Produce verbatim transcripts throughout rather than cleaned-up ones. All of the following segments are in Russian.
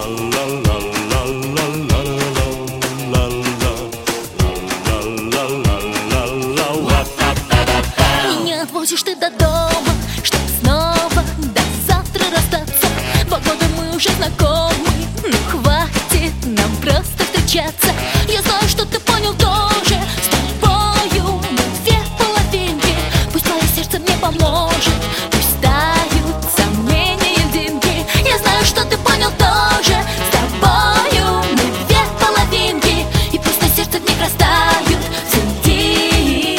Не отвозишь ты до дома, чтоб снова до завтра расстаться. Два года мы уже знакомы, ну хватит нам просто встречаться. Я знаю, что ты понял тоже, с тобою мы две половинки. Пусть твое сердце мне поможет, пусть тают сомнения льдинки. Я знаю, что ты понял тоже, с тобою мы две половинки. И пусть на сердце в них растают цветинки.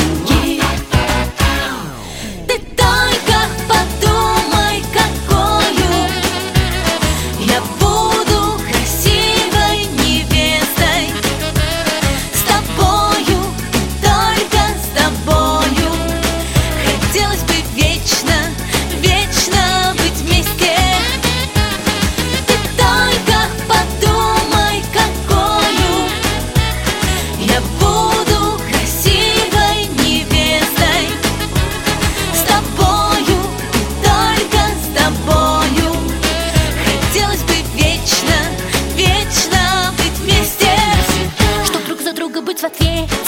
Ты только подумай, какую я буду красивой невестой. С тобою, только с тобою. Хотелось бы вечно, вечно быть вместе. Ты только подумай, какую я буду красивой невестой. С тобою, только с тобою. Хотелось бы вечно, вечно быть вместе. Чтоб друг за друга быть в ответе,